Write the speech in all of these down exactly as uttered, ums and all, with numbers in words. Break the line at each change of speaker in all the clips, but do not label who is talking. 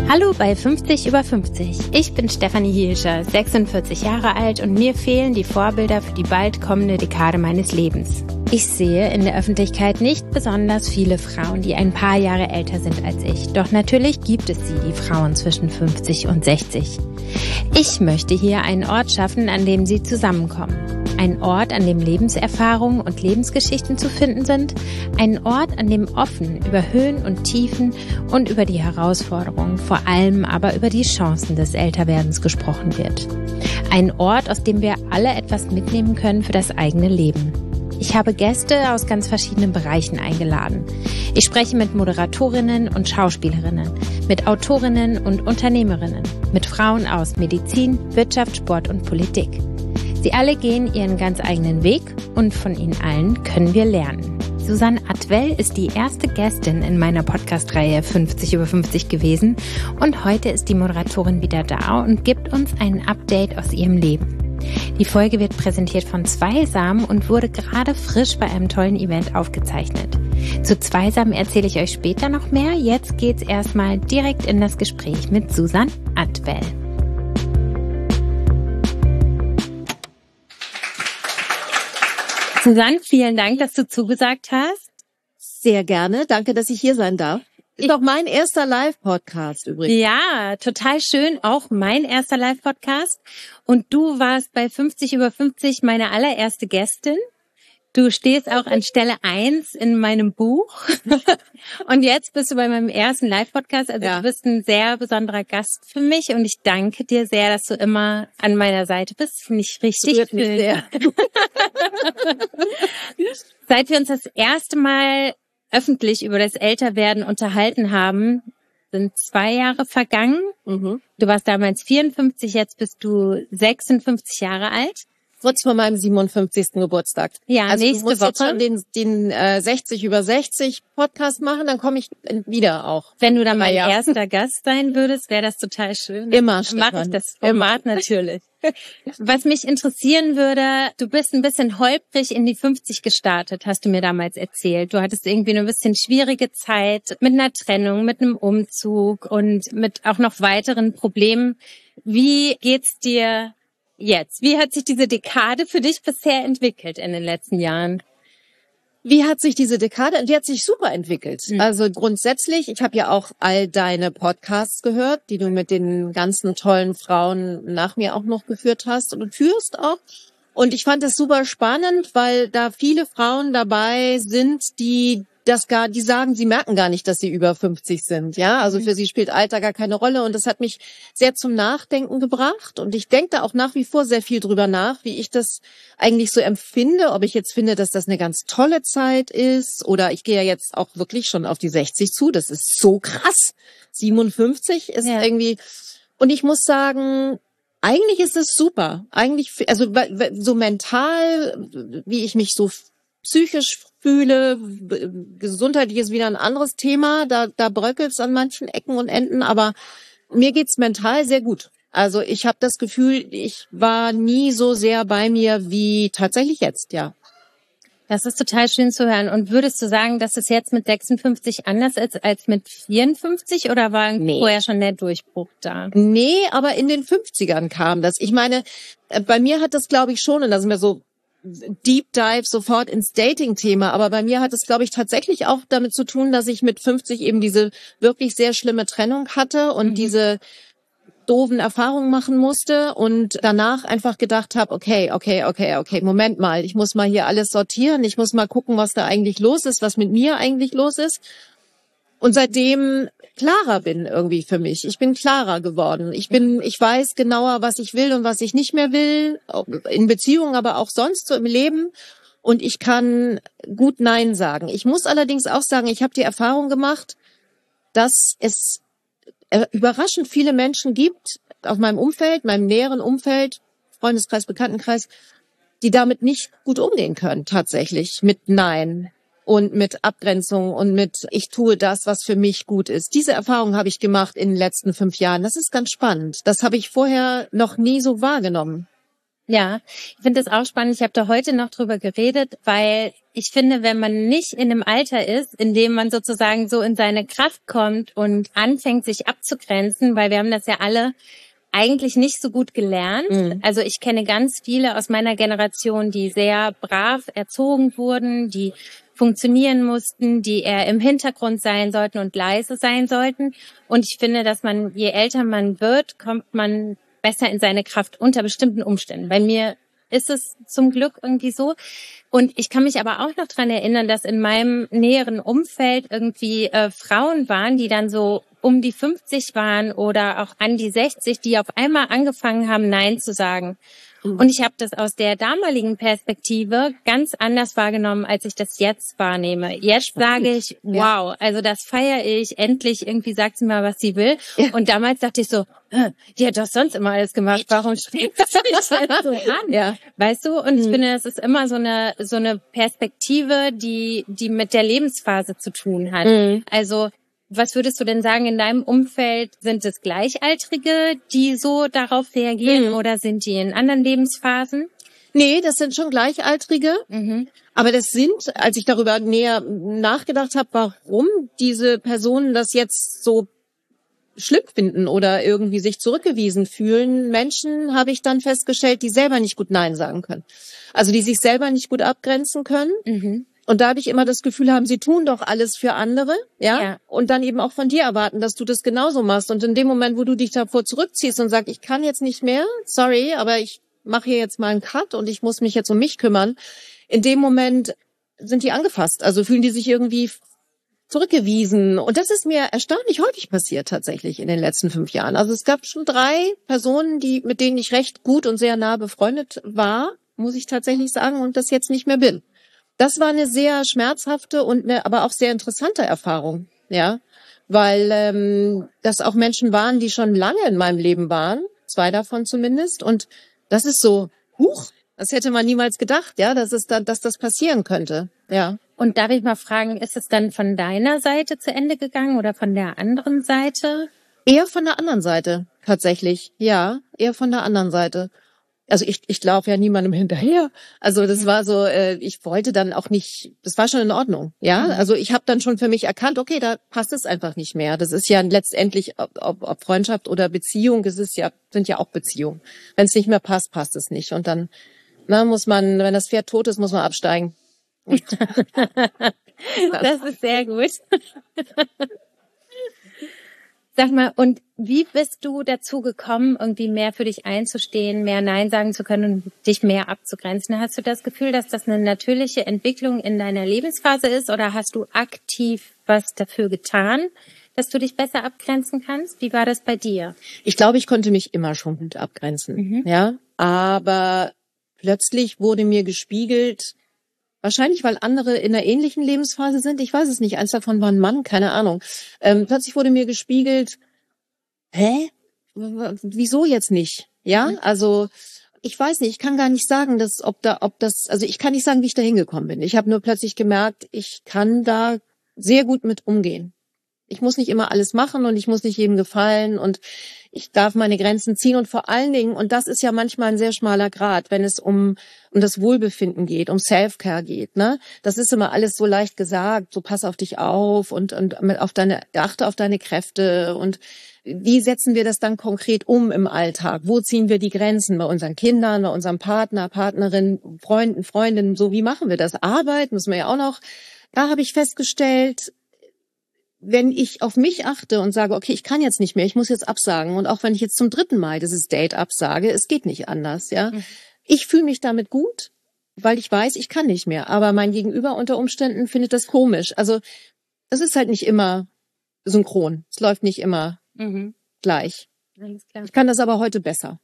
Hallo bei fünfzig über fünfzig. Ich bin Stefanie Hielscher, sechsundvierzig Jahre alt und mir fehlen die Vorbilder für die bald kommende Dekade meines Lebens. Ich sehe in der Öffentlichkeit nicht besonders viele Frauen, die ein paar Jahre älter sind als ich. Doch natürlich gibt es sie, die Frauen zwischen fünfzig und sechzig. Ich möchte hier einen Ort schaffen, an dem sie zusammenkommen. Ein Ort, an dem Lebenserfahrungen und Lebensgeschichten zu finden sind. Ein Ort, an dem offen über Höhen und Tiefen und über die Herausforderungen, vor allem aber über die Chancen des Älterwerdens gesprochen wird. Ein Ort, aus dem wir alle etwas mitnehmen können für das eigene Leben. Ich habe Gäste aus ganz verschiedenen Bereichen eingeladen. Ich spreche mit Moderatorinnen und Schauspielerinnen, mit Autorinnen und Unternehmerinnen, mit Frauen aus Medizin, Wirtschaft, Sport und Politik. Sie alle gehen ihren ganz eigenen Weg und von ihnen allen können wir lernen. Susanne Atwell ist die erste Gästin in meiner Podcast-Reihe fünfzig über fünfzig gewesen und heute ist die Moderatorin wieder da und gibt uns ein Update aus ihrem Leben. Die Folge wird präsentiert von Zweisam und wurde gerade frisch bei einem tollen Event aufgezeichnet. Zu Zweisam erzähle ich euch später noch mehr. Jetzt geht's erstmal direkt in das Gespräch mit Susanne Atwell. Susanne, vielen Dank, dass du zugesagt hast.
Sehr gerne. Danke, dass ich hier sein darf. Ist auch mein erster Live-Podcast übrigens.
Ja, total schön. Auch mein erster Live-Podcast. Und du warst bei fünfzig über fünfzig meine allererste Gästin. Du stehst auch an Stelle eins in meinem Buch. Und jetzt bist du bei meinem ersten Live-Podcast. Also ja. Du bist ein sehr besonderer Gast für mich. Und ich danke dir sehr, dass du immer an meiner Seite bist. Finde ich richtig
Rührt mich sehr.
Seit wir uns das erste Mal öffentlich über das Älterwerden unterhalten haben, sind zwei Jahre vergangen. Mhm. Du warst damals vierundfünfzig, jetzt bist du sechsundfünfzig Jahre alt.
Kurz vor meinem siebenundfünfzigsten Geburtstag.
Ja,
also
nächste
du musst
Woche.
Jetzt schon den, den äh, sechzig über sechzig Podcast machen, dann komme ich wieder auch.
Wenn du dann mein
ja.
erster Gast sein würdest, wäre das total schön.
Immer,
Mache ich das Format Immer. Natürlich. Was mich interessieren würde, du bist ein bisschen holprig in die fünfzig gestartet, hast du mir damals erzählt. Du hattest irgendwie eine bisschen schwierige Zeit mit einer Trennung, mit einem Umzug und mit auch noch weiteren Problemen. Wie geht's dir jetzt? Wie hat sich diese Dekade für dich bisher entwickelt in den letzten Jahren?
Wie hat sich diese Dekade, die hat sich super entwickelt. Mhm. Also grundsätzlich, ich habe ja auch all deine Podcasts gehört, die du mit den ganzen tollen Frauen nach mir auch noch geführt hast und führst auch. Und ich fand das super spannend, weil da viele Frauen dabei sind, die das gar, die sagen, sie merken gar nicht, dass sie über fünfzig sind. Ja, also für sie spielt Alter gar keine Rolle. Und das hat mich sehr zum Nachdenken gebracht. Und ich denke da auch nach wie vor sehr viel drüber nach, wie ich das eigentlich so empfinde. Ob ich jetzt finde, dass das eine ganz tolle Zeit ist. Oder ich gehe ja jetzt auch wirklich schon auf die sechzig zu. Das ist so krass. siebenundfünfzig ist ja. irgendwie. Und ich muss sagen, eigentlich ist es super. Eigentlich, also so mental, wie ich mich so psychisch fühle, gesundheitlich ist wieder ein anderes Thema, da da bröckelt's an manchen Ecken und Enden, aber mir geht's mental sehr gut. Also ich habe das Gefühl, ich war nie so sehr bei mir wie tatsächlich jetzt, ja.
Das ist total schön zu hören. Und würdest du sagen, dass es jetzt mit sechsundfünfzig anders ist als mit vierundfünfzig oder war nee. vorher schon der Durchbruch da?
Nee, aber in den fünfzigern kam das. Ich meine, bei mir hat das, glaube ich, schon, und das ist mir so Deep Dive sofort ins Dating-Thema, aber bei mir hat es, glaube ich, tatsächlich auch damit zu tun, dass ich mit fünfzig eben diese wirklich sehr schlimme Trennung hatte und mhm. diese doofen Erfahrungen machen musste und danach einfach gedacht habe, okay, okay, okay, okay, Moment mal, ich muss mal hier alles sortieren, ich muss mal gucken, was da eigentlich los ist, was mit mir eigentlich los ist. Und seitdem klarer bin irgendwie für mich. Ich bin klarer geworden. Ich bin, ich weiß genauer, was ich will und was ich nicht mehr will. In Beziehungen, aber auch sonst so im Leben. Und ich kann gut Nein sagen. Ich muss allerdings auch sagen, ich habe die Erfahrung gemacht, dass es überraschend viele Menschen gibt, aus meinem Umfeld, meinem näheren Umfeld, Freundeskreis, Bekanntenkreis, die damit nicht gut umgehen können, tatsächlich, mit Nein. Und mit Abgrenzung und mit, ich tue das, was für mich gut ist. Diese Erfahrung habe ich gemacht in den letzten fünf Jahren. Das ist ganz spannend. Das habe ich vorher noch nie so wahrgenommen.
Ja, ich finde das auch spannend. Ich habe da heute noch drüber geredet, weil ich finde, wenn man nicht in einem Alter ist, in dem man sozusagen so in seine Kraft kommt und anfängt, sich abzugrenzen, weil wir haben das ja alle eigentlich nicht so gut gelernt. Mhm. Also ich kenne ganz viele aus meiner Generation, die sehr brav erzogen wurden, die funktionieren mussten, die eher im Hintergrund sein sollten und leise sein sollten. Und ich finde, dass man, je älter man wird, kommt man besser in seine Kraft unter bestimmten Umständen. Bei mir ist es zum Glück irgendwie so. Und ich kann mich aber auch noch dran erinnern, dass in meinem näheren Umfeld irgendwie äh, Frauen waren, die dann so um die fünfzig waren oder auch an die sechzig, die auf einmal angefangen haben, Nein zu sagen. Und ich habe das aus der damaligen Perspektive ganz anders wahrgenommen, als ich das jetzt wahrnehme. Jetzt sage ich, wow, also das feiere ich. Endlich irgendwie sagt sie mal, was sie will. Ja. Und damals dachte ich so, die hat doch sonst immer alles gemacht. Warum strengt sie sich halt so an? Ja. Weißt du? Und mhm. ich finde, es ist immer so eine so eine Perspektive, die die mit der Lebensphase zu tun hat. Mhm. Also was würdest du denn sagen, in deinem Umfeld, sind es Gleichaltrige, die so darauf reagieren, mhm. oder sind die in anderen Lebensphasen?
Nee, das sind schon Gleichaltrige. Mhm. Aber das sind, als ich darüber näher nachgedacht habe, warum diese Personen das jetzt so schlimm finden oder irgendwie sich zurückgewiesen fühlen, Menschen, habe ich dann festgestellt, die selber nicht gut Nein sagen können. Also die sich selber nicht gut abgrenzen können. Mhm. Und da habe ich immer das Gefühl haben, sie tun doch alles für andere, ja? ja, und dann eben auch von dir erwarten, dass du das genauso machst. Und in dem Moment, wo du dich davor zurückziehst und sagst, ich kann jetzt nicht mehr, sorry, aber ich mache hier jetzt mal einen Cut und ich muss mich jetzt um mich kümmern, in dem Moment sind die angefasst, also fühlen die sich irgendwie zurückgewiesen. Und das ist mir erstaunlich häufig passiert tatsächlich in den letzten fünf Jahren. Also es gab schon drei Personen, die mit denen ich recht gut und sehr nah befreundet war, muss ich tatsächlich sagen, und das jetzt nicht mehr bin. Das war eine sehr schmerzhafte und eine, aber auch sehr interessante Erfahrung, ja, weil ähm, das auch Menschen waren, die schon lange in meinem Leben waren, zwei davon zumindest, und das ist so, huch, das hätte man niemals gedacht, ja, dass es da, dass das passieren könnte, ja.
Und darf ich mal fragen, ist es dann von deiner Seite zu Ende gegangen oder von der anderen Seite?
Eher von der anderen Seite, tatsächlich, ja, eher von der anderen Seite. Also ich, ich laufe ja niemandem hinterher. Also das war so, äh, ich wollte dann auch nicht, das war schon in Ordnung, ja. Mhm. Also ich habe dann schon für mich erkannt, okay, da passt es einfach nicht mehr. Das ist ja letztendlich, ob, ob, ob Freundschaft oder Beziehung, das ist ja, sind ja auch Beziehungen. Wenn es nicht mehr passt, passt es nicht. Und dann na, muss man, wenn das Pferd tot ist, muss man absteigen.
Das ist sehr gut. Sag mal, und wie bist du dazu gekommen, irgendwie mehr für dich einzustehen, mehr Nein sagen zu können und dich mehr abzugrenzen? Hast du das Gefühl, dass das eine natürliche Entwicklung in deiner Lebensphase ist, oder hast du aktiv was dafür getan, dass du dich besser abgrenzen kannst? Wie war das bei dir?
Ich glaube, ich konnte mich immer schon gut abgrenzen, mhm. ja. Aber plötzlich wurde mir gespiegelt, wahrscheinlich, weil andere in einer ähnlichen Lebensphase sind. Ich weiß es nicht. Eins davon war ein Mann, keine Ahnung. Ähm, plötzlich wurde mir gespiegelt, hä? Wieso jetzt nicht? Ja, also ich weiß nicht. Ich kann gar nicht sagen, dass ob da, ob das, also ich kann nicht sagen, wie ich da hingekommen bin. Ich habe nur plötzlich gemerkt, ich kann da sehr gut mit umgehen. Ich muss nicht immer alles machen und ich muss nicht jedem gefallen und ich darf meine Grenzen ziehen, und vor allen Dingen, und das ist ja manchmal ein sehr schmaler Grat, wenn es um um das Wohlbefinden geht, um Self-Care geht, ne? Das ist immer alles so leicht gesagt, so pass auf dich auf und und auf deine, achte auf deine Kräfte, und wie setzen wir das dann konkret um im Alltag? Wo ziehen wir die Grenzen bei unseren Kindern, bei unserem Partner, Partnerin, Freunden, Freundinnen? So, wie machen wir das? Arbeit müssen wir ja auch noch. Da habe ich festgestellt, wenn ich auf mich achte und sage, okay, ich kann jetzt nicht mehr, ich muss jetzt absagen, und auch wenn ich jetzt zum dritten Mal dieses Date absage, es geht nicht anders, ja. Mhm. Ich fühle mich damit gut, weil ich weiß, ich kann nicht mehr, aber mein Gegenüber unter Umständen findet das komisch. Also das ist halt nicht immer synchron, es läuft nicht immer mhm. gleich. Alles klar. Ich kann das aber heute besser.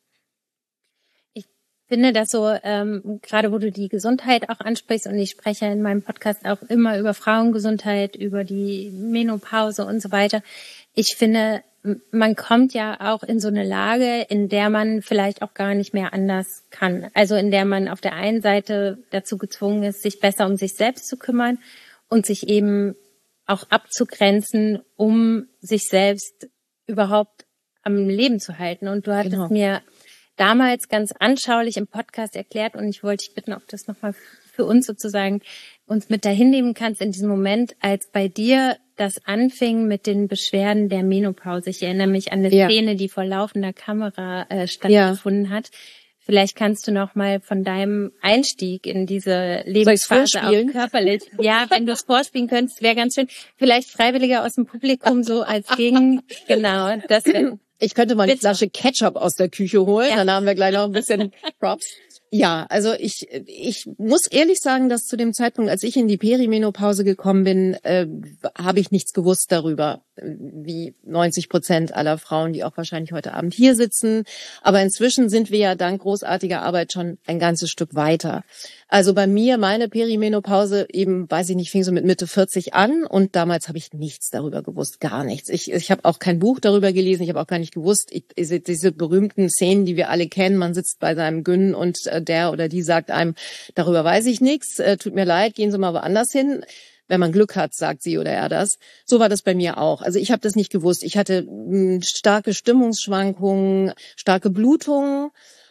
Ich finde das so, ähm, gerade wo du die Gesundheit auch ansprichst, und ich spreche in meinem Podcast auch immer über Frauengesundheit, über die Menopause und so weiter. Ich finde, man kommt ja auch in so eine Lage, in der man vielleicht auch gar nicht mehr anders kann. Also in der man auf der einen Seite dazu gezwungen ist, sich besser um sich selbst zu kümmern und sich eben auch abzugrenzen, um sich selbst überhaupt am Leben zu halten. Und du hattest genau. mir damals ganz anschaulich im Podcast erklärt und ich wollte dich bitten, ob du das nochmal für uns sozusagen uns mit dahin nehmen kannst in diesem Moment, als bei dir das anfing mit den Beschwerden der Menopause. Ich erinnere mich an eine ja. Szene, die vor laufender Kamera äh, stattgefunden ja. hat. Vielleicht kannst du noch mal von deinem Einstieg in diese Lebensphase auch körperlich, ja, wenn du es vorspielen könntest, wäre ganz schön. Vielleicht Freiwilliger aus dem Publikum so als Gegen, genau. Das wär,
ich könnte mal eine Flasche Ketchup aus der Küche holen, ja. Dann haben wir gleich noch ein bisschen Props. Ja, also ich ich muss ehrlich sagen, dass zu dem Zeitpunkt, als ich in die Perimenopause gekommen bin, äh, habe ich nichts gewusst darüber, wie neunzig Prozent aller Frauen, die auch wahrscheinlich heute Abend hier sitzen. Aber inzwischen sind wir ja dank großartiger Arbeit schon ein ganzes Stück weiter. Also bei mir, meine Perimenopause eben, weiß ich nicht, fing so mit Mitte vierzig an und damals habe ich nichts darüber gewusst, gar nichts. Ich ich habe auch kein Buch darüber gelesen, ich habe auch gar nicht gewusst, ich, diese berühmten Szenen, die wir alle kennen, man sitzt bei seinem Gyn und der oder die sagt einem, darüber weiß ich nichts, äh, tut mir leid, gehen Sie mal woanders hin. Wenn man Glück hat, sagt sie oder er das. So war das bei mir auch. Also ich habe das nicht gewusst. Ich hatte mh, starke Stimmungsschwankungen, starke Blutungen,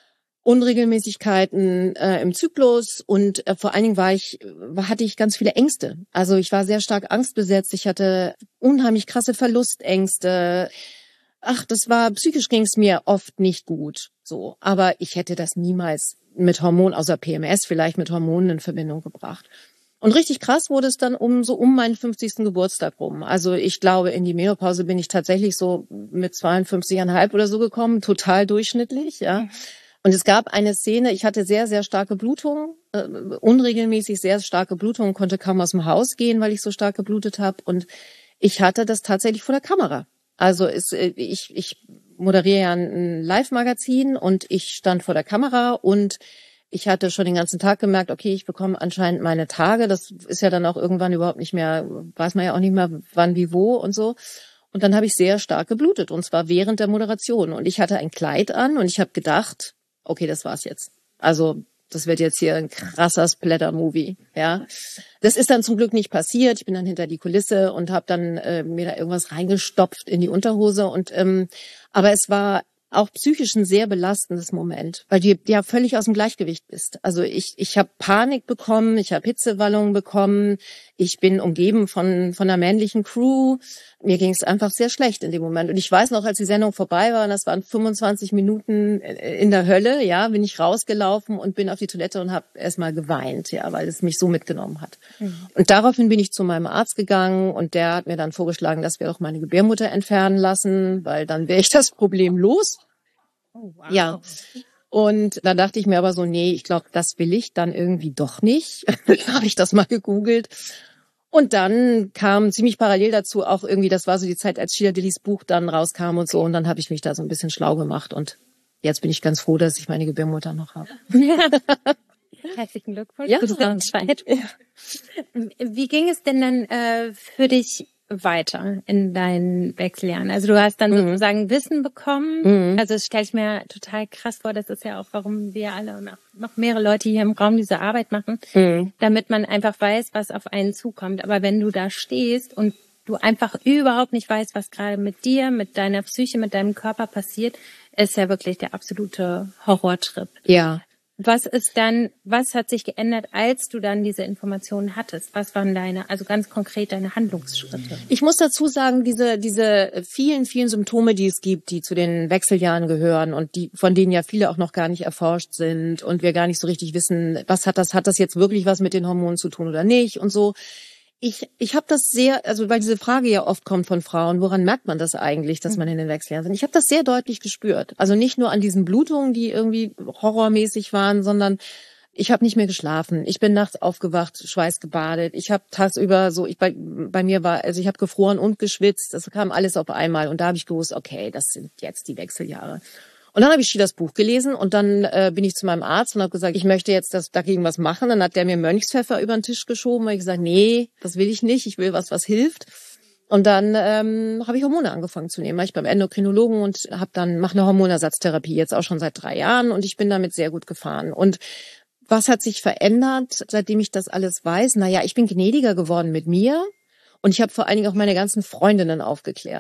Unregelmäßigkeiten äh, im Zyklus und äh, vor allen Dingen war ich, hatte ich ganz viele Ängste. Also ich war sehr stark angstbesetzt. Ich hatte unheimlich krasse Verlustängste. Ach, das war, psychisch ging es mir oft nicht gut. So, aber ich hätte das niemals mit Hormonen, außer P M S vielleicht mit Hormonen in Verbindung gebracht. Und richtig krass wurde es dann um so um meinen fünfzigsten Geburtstag rum. Also ich glaube, in die Menopause bin ich tatsächlich so mit zweiundfünfzig Komma fünf oder so gekommen, total durchschnittlich, ja. Und es gab eine Szene, ich hatte sehr, sehr starke Blutungen, äh, unregelmäßig sehr starke Blutungen, konnte kaum aus dem Haus gehen, weil ich so stark geblutet habe. Und ich hatte das tatsächlich vor der Kamera. Also es, ich, ich moderiere ja ein Live-Magazin und ich stand vor der Kamera und ich hatte schon den ganzen Tag gemerkt, okay, ich bekomme anscheinend meine Tage. Das ist ja dann auch irgendwann überhaupt nicht mehr, weiß man ja auch nicht mehr, wann, wie, wo und so. Und dann habe ich sehr stark geblutet und zwar während der Moderation. Und ich hatte ein Kleid an und ich habe gedacht, okay, das war's jetzt. Also das wird jetzt hier ein krasser Splatter-Movie, ja. Das ist dann zum Glück nicht passiert. Ich bin dann hinter die Kulisse und habe dann äh, mir da irgendwas reingestopft in die Unterhose. Und ähm, aber es war auch psychisch ein sehr belastendes Moment, weil du ja völlig aus dem Gleichgewicht bist. Also ich ich habe Panik bekommen, ich habe Hitzewallungen bekommen, ich bin umgeben von von einer männlichen Crew. Mir ging es einfach sehr schlecht in dem Moment. Und ich weiß noch, als die Sendung vorbei war, und das waren fünfundzwanzig Minuten in der Hölle, ja, bin ich rausgelaufen und bin auf die Toilette und habe erstmal geweint, ja, weil es mich so mitgenommen hat. Mhm. Und daraufhin bin ich zu meinem Arzt gegangen und der hat mir dann vorgeschlagen, dass wir doch meine Gebärmutter entfernen lassen, weil dann wäre ich das Problem los. Oh, wow. Ja. Und dann dachte ich mir aber so, nee, ich glaube, das will ich dann irgendwie doch nicht. Dann habe ich das mal gegoogelt. Und dann kam ziemlich parallel dazu auch irgendwie, das war so die Zeit, als Sheila Dillys Buch dann rauskam und so. Und dann habe ich mich da so ein bisschen schlau gemacht. Und jetzt bin ich ganz froh, dass ich meine Gebärmutter noch habe. Ja.
Herzlichen Glückwunsch. Ja. Ja. Wie ging es denn dann äh, für dich weiter in deinen Wechseljahren? Also du hast dann mhm. sozusagen Wissen bekommen. Mhm. Also das stelle ich mir total krass vor. Das ist ja auch, warum wir alle und auch noch mehrere Leute hier im Raum diese Arbeit machen, mhm. damit man einfach weiß, was auf einen zukommt. Aber wenn du da stehst und du einfach überhaupt nicht weißt, was gerade mit dir, mit deiner Psyche, mit deinem Körper passiert, ist ja wirklich der absolute Horrortrip.
Ja.
Was ist dann, was hat sich geändert, als du dann diese Informationen hattest? Was waren deine, also ganz konkret deine Handlungsschritte?
Ich muss dazu sagen, diese, diese vielen, vielen Symptome, die es gibt, die zu den Wechseljahren gehören und die, von denen ja viele auch noch gar nicht erforscht sind und wir gar nicht so richtig wissen, was hat das, hat das jetzt wirklich was mit den Hormonen zu tun oder nicht und so. Ich, ich habe das sehr, also weil diese Frage ja oft kommt von Frauen, woran merkt man das eigentlich, dass man in den Wechseljahren ist? Ich habe das sehr deutlich gespürt. Also nicht nur an diesen Blutungen, die irgendwie horrormäßig waren, sondern ich habe nicht mehr geschlafen. Ich bin nachts aufgewacht, schweißgebadet. Ich habe tagsüber so, ich bei, bei mir war, also ich habe gefroren und geschwitzt. Das kam alles auf einmal und da habe ich gewusst, okay, das sind jetzt die Wechseljahre. Und dann habe ich das Buch gelesen und dann äh, bin ich zu meinem Arzt und habe gesagt, ich möchte jetzt das dagegen was machen. Dann hat der mir Mönchspfeffer über den Tisch geschoben und ich gesagt, nee, das will ich nicht, ich will was, was hilft. Und dann ähm, habe ich Hormone angefangen zu nehmen. War ich beim Endokrinologen und habe dann mache eine Hormonersatztherapie jetzt auch schon seit drei Jahren und ich bin damit sehr gut gefahren. Und was hat sich verändert, seitdem ich das alles weiß? Naja, ich bin gnädiger geworden mit mir und ich habe vor allen Dingen auch meine ganzen Freundinnen aufgeklärt.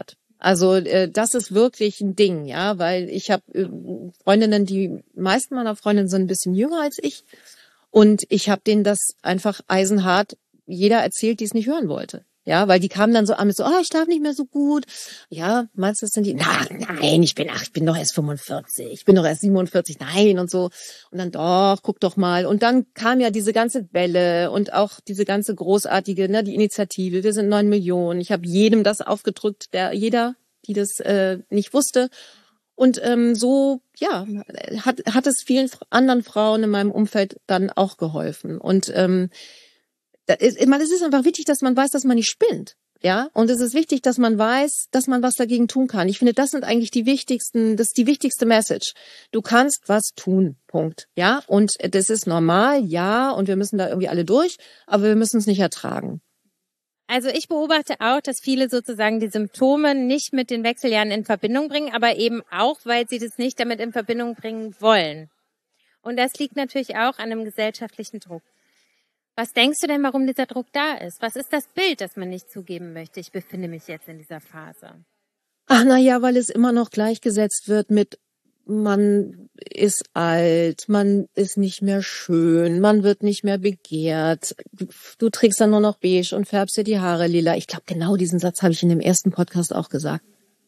Also äh, das ist wirklich ein Ding, ja, weil ich habe äh, Freundinnen, die meisten meiner Freundinnen sind ein bisschen jünger als ich und ich habe denen das einfach eisenhart jeder erzählt, die es nicht hören wollte. Ja, weil die kamen dann so an mit so, oh, ich schlafe nicht mehr so gut. Ja, meinst du, das sind die? Nein, nein, ich bin, ach, ich bin doch erst fünfundvierzig, ich bin doch erst siebenundvierzig, nein und so. Und dann doch, guck doch mal. Und dann kam ja diese ganze Welle und auch diese ganze großartige, ne, die Initiative. Wir sind neun Millionen. Ich habe jedem das aufgedrückt, der jeder, die das äh, nicht wusste. Und ähm, so, ja, hat hat es vielen anderen Frauen in meinem Umfeld dann auch geholfen. Und ähm, Es ist einfach wichtig, dass man weiß, dass man nicht spinnt. Ja, und es ist wichtig, dass man weiß, dass man was dagegen tun kann. Ich finde, das sind eigentlich die wichtigsten, das ist die wichtigste Message. Du kannst was tun. Punkt. Ja, und das ist normal, ja, und wir müssen da irgendwie alle durch, aber wir müssen es nicht ertragen.
Also ich beobachte auch, dass viele sozusagen die Symptome nicht mit den Wechseljahren in Verbindung bringen, aber eben auch, weil sie das nicht damit in Verbindung bringen wollen. Und das liegt natürlich auch an einem gesellschaftlichen Druck. Was denkst du denn, warum dieser Druck da ist? Was ist das Bild, das man nicht zugeben möchte? Ich befinde mich jetzt in dieser Phase.
Ach, na ja, weil es immer noch gleichgesetzt wird mit man ist alt, man ist nicht mehr schön, man wird nicht mehr begehrt. Du, du trägst dann nur noch beige und färbst dir die Haare lila. Ich glaube, genau diesen Satz habe ich in dem ersten Podcast auch gesagt.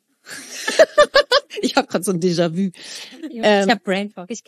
Ich habe gerade so ein Déjà-vu.
Ich
ähm,
habe Brain Fog. Ich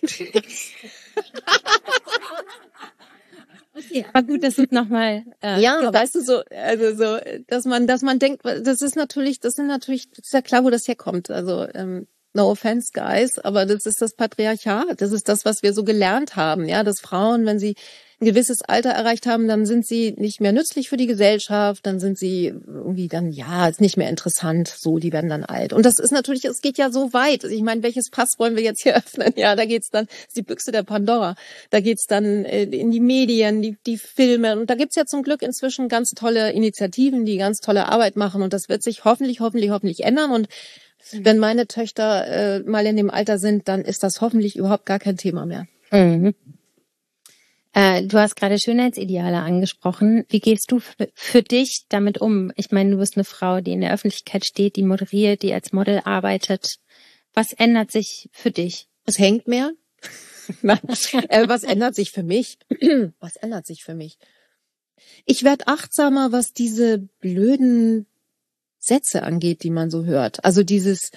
Okay, aber gut, das ist nochmal. Äh,
ja, so. Weißt du so, also so, dass man, dass man denkt, das ist natürlich, das sind natürlich, das ist ja klar, wo das herkommt. Also ähm, no offense, guys, aber das ist das Patriarchat. Das ist das, was wir so gelernt haben, ja, dass Frauen, wenn sie ein gewisses Alter erreicht haben, dann sind sie nicht mehr nützlich für die Gesellschaft, dann sind sie irgendwie dann, ja, ist nicht mehr interessant, so, die werden dann alt. Und das ist natürlich, es geht ja so weit. Ich meine, welches Pass wollen wir jetzt hier öffnen? Ja, da geht's dann, das ist die Büchse der Pandora. Da geht's dann äh, in die Medien, die, die Filme. Und da gibt's ja zum Glück inzwischen ganz tolle Initiativen, die ganz tolle Arbeit machen. Und das wird sich hoffentlich, hoffentlich, hoffentlich ändern. Und wenn meine Töchter äh, mal in dem Alter sind, dann ist das hoffentlich überhaupt gar kein Thema mehr.
Mhm. Äh, du hast gerade Schönheitsideale angesprochen. Wie gehst du für, für dich damit um? Ich meine, du bist eine Frau, die in der Öffentlichkeit steht, die moderiert, die als Model arbeitet. Was ändert sich für dich?
Es hängt mehr. Nein. äh, was ändert sich für mich? Was ändert sich für mich? Ich werde achtsamer, was diese blöden Sätze angeht, die man so hört. Also dieses,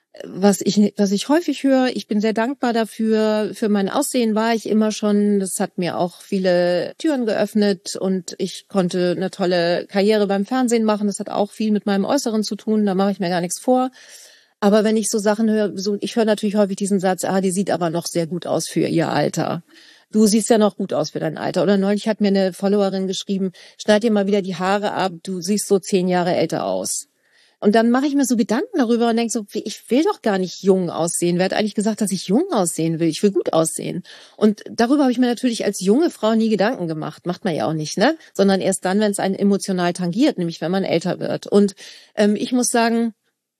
was ich, was ich häufig höre, ich bin sehr dankbar dafür. Für mein Aussehen war ich immer schon, das hat mir auch viele Türen geöffnet und ich konnte eine tolle Karriere beim Fernsehen machen. Das hat auch viel mit meinem Äußeren zu tun, da mache ich mir gar nichts vor. Aber wenn ich so Sachen höre, so, ich höre natürlich häufig diesen Satz, ah, die sieht aber noch sehr gut aus für ihr Alter. Du siehst ja noch gut aus für dein Alter. Oder neulich hat mir eine Followerin geschrieben, schneid dir mal wieder die Haare ab, du siehst so zehn Jahre älter aus. Und dann mache ich mir so Gedanken darüber und denke so, ich will doch gar nicht jung aussehen. Wer hat eigentlich gesagt, dass ich jung aussehen will? Ich will gut aussehen. Und darüber habe ich mir natürlich als junge Frau nie Gedanken gemacht. Macht man ja auch nicht, ne? Sondern erst dann, wenn es einen emotional tangiert, nämlich wenn man älter wird. Und ähm, ich muss sagen,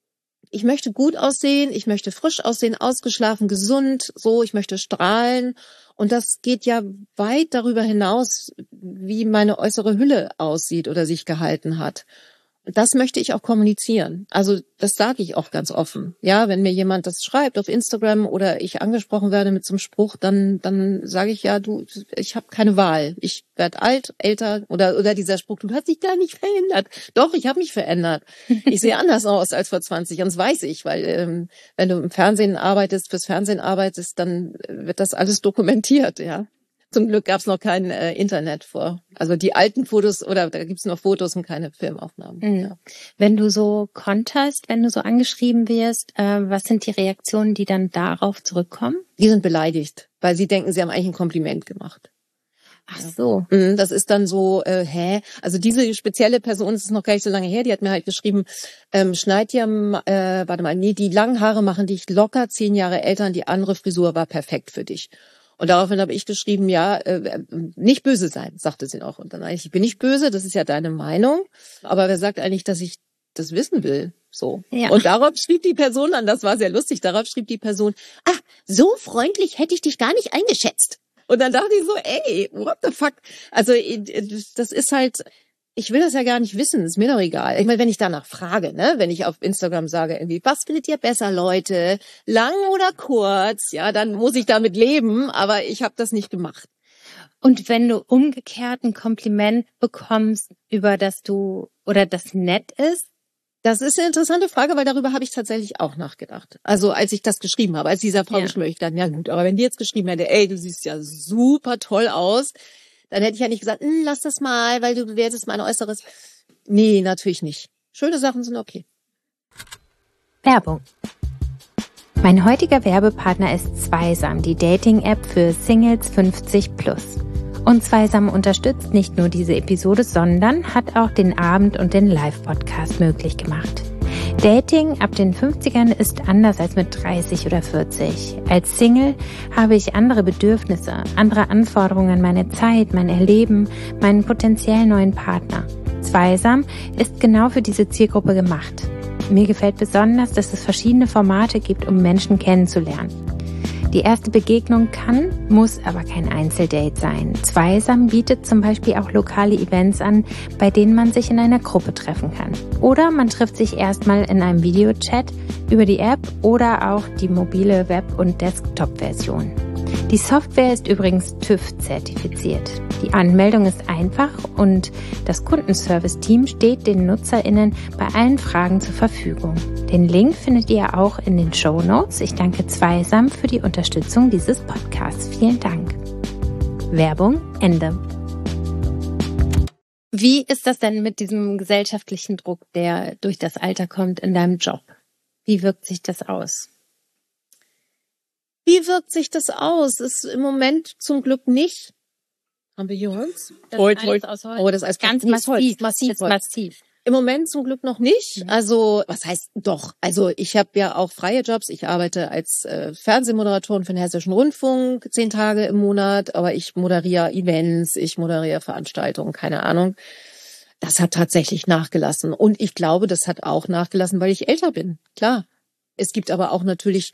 ich möchte gut aussehen, ich möchte frisch aussehen, ausgeschlafen, gesund, so, ich möchte strahlen. Und das geht ja weit darüber hinaus, wie meine äußere Hülle aussieht oder sich gehalten hat. Das möchte ich auch kommunizieren. Also das sage ich auch ganz offen. Ja, wenn mir jemand das schreibt auf Instagram oder ich angesprochen werde mit so einem Spruch, dann dann sage ich ja, du, ich habe keine Wahl. Ich werde alt, älter oder oder dieser Spruch, du hast dich gar nicht verändert. Doch, ich habe mich verändert. Ich sehe anders aus als vor zwanzig Jahren, das weiß ich, weil ähm, wenn du im Fernsehen arbeitest, fürs Fernsehen arbeitest, dann wird das alles dokumentiert, ja. Zum Glück gab's noch kein äh, Internet vor. Also die alten Fotos, oder da gibt's noch Fotos und keine Filmaufnahmen.
Mhm.
Ja.
Wenn du so konterst, wenn du so angeschrieben wirst, äh, was sind die Reaktionen, die dann darauf zurückkommen?
Die sind beleidigt, weil sie denken, sie haben eigentlich ein Kompliment gemacht.
Ach so.
Das ist dann so, äh, hä? Also diese spezielle Person, das ist noch gar nicht so lange her, die hat mir halt geschrieben, ähm, schneid dir, äh, warte mal, nee, die langen Haare machen dich locker zehn Jahre älter und die andere Frisur war perfekt für dich. Und daraufhin habe ich geschrieben, ja, äh, nicht böse sein, sagte sie noch. Und dann eigentlich, ich bin nicht böse, das ist ja deine Meinung. Aber wer sagt eigentlich, dass ich das wissen will? So. Ja. Und darauf schrieb die Person dann, das war sehr lustig, darauf schrieb die Person, ah, so freundlich hätte ich dich gar nicht eingeschätzt. Und dann dachte ich so, ey, what the fuck? Also das ist halt, ich will das ja gar nicht wissen, ist mir doch egal. Ich meine, wenn ich danach frage, ne, wenn ich auf Instagram sage irgendwie, was findet ihr besser, Leute, lang oder kurz, ja, dann muss ich damit leben, aber ich habe das nicht gemacht.
Und wenn du umgekehrt ein Kompliment bekommst, über das du oder das nett ist?
Das ist eine interessante Frage, weil darüber habe ich tatsächlich auch nachgedacht. Also als ich das geschrieben habe, als dieser Frau
Ja.
geschrieben habe, ich dachte, ja gut, aber wenn die jetzt geschrieben hätte, ey, du siehst ja super toll aus, dann hätte ich ja nicht gesagt, lass das mal, weil du bewertest mein Äußeres. Nee, natürlich nicht. Schöne Sachen sind okay.
Werbung. Mein heutiger Werbepartner ist Zweisam, die Dating-App für Singles fünfzig plus. Und Zweisam unterstützt nicht nur diese Episode, sondern hat auch den Abend- und den Live-Podcast möglich gemacht. Dating ab den fünfzigern ist anders als mit dreißig oder vierzig. Als Single habe ich andere Bedürfnisse, andere Anforderungen an meine Zeit, mein Erleben, meinen potenziell neuen Partner. Zweisam ist genau für diese Zielgruppe gemacht. Mir gefällt besonders, dass es verschiedene Formate gibt, um Menschen kennenzulernen. Die erste Begegnung kann, muss aber kein Einzeldate sein. Zweisam bietet zum Beispiel auch lokale Events an, bei denen man sich in einer Gruppe treffen kann. Oder man trifft sich erstmal in einem Videochat über die App oder auch die mobile Web- und Desktop-Version. Die Software ist übrigens TÜV-zertifiziert. Die Anmeldung ist einfach und das Kundenservice-Team steht den NutzerInnen bei allen Fragen zur Verfügung. Den Link findet ihr auch in den Shownotes. Ich danke Zweisam für die Unterstützung dieses Podcasts. Vielen Dank. Werbung Ende. Wie ist das denn mit diesem gesellschaftlichen Druck, der durch das Alter kommt in deinem Job? Wie wirkt sich das aus?
Wie wirkt sich das aus? Ist im Moment zum Glück nicht. Haben wir hier Holz?
Holz, Holz. Aus Holz.
Oh, das ist alles
ganz
nee,
massiv.
Holz. Massiv,
ist massiv.
Im Moment zum Glück noch nicht.
Mhm.
Also, was heißt doch? Also, ich habe ja auch freie Jobs. Ich arbeite als äh, Fernsehmoderatorin für den Hessischen Rundfunk, zehn Tage im Monat. Aber ich moderiere Events, ich moderiere Veranstaltungen, keine Ahnung. Das hat tatsächlich nachgelassen. Und ich glaube, das hat auch nachgelassen, weil ich älter bin. Klar. Es gibt aber auch natürlich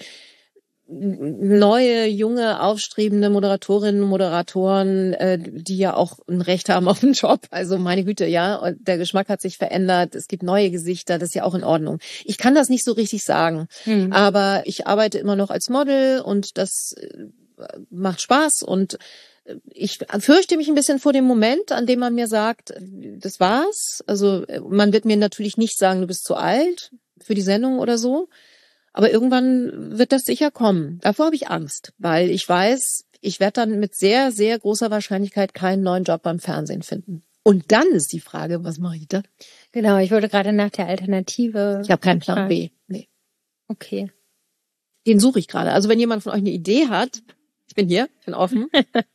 neue, junge, aufstrebende Moderatorinnen, Moderatoren, äh, die ja auch ein Recht haben auf einen Job. Also meine Güte, ja, und der Geschmack hat sich verändert. Es gibt neue Gesichter, das ist ja auch in Ordnung. Ich kann das nicht so richtig sagen, mhm. aber ich arbeite immer noch als Model und das macht Spaß und ich fürchte mich ein bisschen vor dem Moment, an dem man mir sagt, das war's. Also man wird mir natürlich nicht sagen, du bist zu alt für die Sendung oder so. Aber irgendwann wird das sicher kommen. Davor habe ich Angst, weil ich weiß, ich werde dann mit sehr, sehr großer Wahrscheinlichkeit keinen neuen Job beim Fernsehen finden. Und dann ist die Frage, was mache ich da?
Genau, ich wollte gerade nach der Alternative.
Ich habe keinen Plan B. Nee.
Okay.
Den suche ich gerade. Also wenn jemand von euch eine Idee hat, ich bin hier, ich bin offen.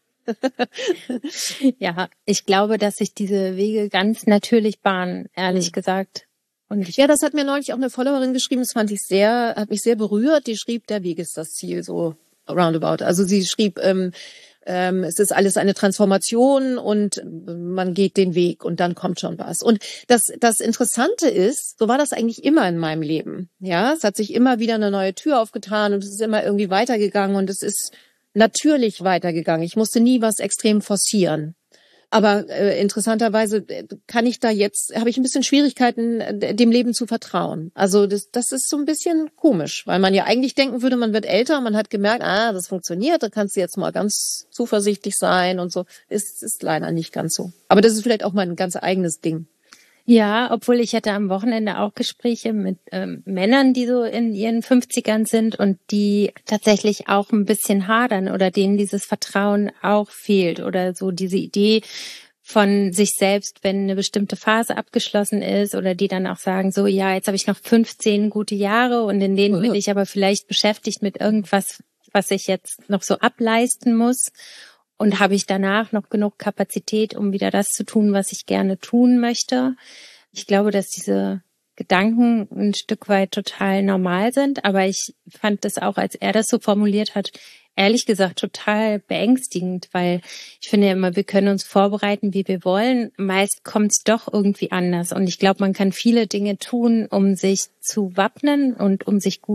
Ja, ich glaube, dass sich diese Wege ganz natürlich bahnen, ehrlich mhm. gesagt.
Und ja, das hat mir neulich auch eine Followerin geschrieben, das fand ich sehr, hat mich sehr berührt. Die schrieb, der Weg ist das Ziel, so roundabout. Also sie schrieb, ähm, ähm, es ist alles eine Transformation und man geht den Weg und dann kommt schon was. Und das, das Interessante ist, so war das eigentlich immer in meinem Leben. Ja, es hat sich immer wieder eine neue Tür aufgetan und es ist immer irgendwie weitergegangen und es ist natürlich weitergegangen. Ich musste nie was extrem forcieren. Aber äh, interessanterweise kann ich da jetzt, habe ich ein bisschen Schwierigkeiten, dem Leben zu vertrauen. Also das, das ist so ein bisschen komisch, weil man ja eigentlich denken würde, man wird älter, man hat gemerkt, ah, das funktioniert, da kannst du jetzt mal ganz zuversichtlich sein und so. Ist, ist leider nicht ganz so. Aber das ist vielleicht auch mein ganz eigenes Ding.
Ja, obwohl ich hatte am Wochenende auch Gespräche mit ähm, Männern, die so in ihren fünfzigern sind und die tatsächlich auch ein bisschen hadern oder denen dieses Vertrauen auch fehlt oder so diese Idee von sich selbst, wenn eine bestimmte Phase abgeschlossen ist oder die dann auch sagen, so ja, jetzt habe ich noch fünfzehn gute Jahre und in denen bin ich aber vielleicht beschäftigt mit irgendwas, was ich jetzt noch so ableisten muss. Und habe ich danach noch genug Kapazität, um wieder das zu tun, was ich gerne tun möchte? Ich glaube, dass diese Gedanken ein Stück weit total normal sind. Aber ich fand das auch, als er das so formuliert hat, ehrlich gesagt total beängstigend. Weil ich finde ja immer, wir können uns vorbereiten, wie wir wollen. Meist kommt es doch irgendwie anders. Und ich glaube, man kann viele Dinge tun, um sich zu wappnen und um sich gut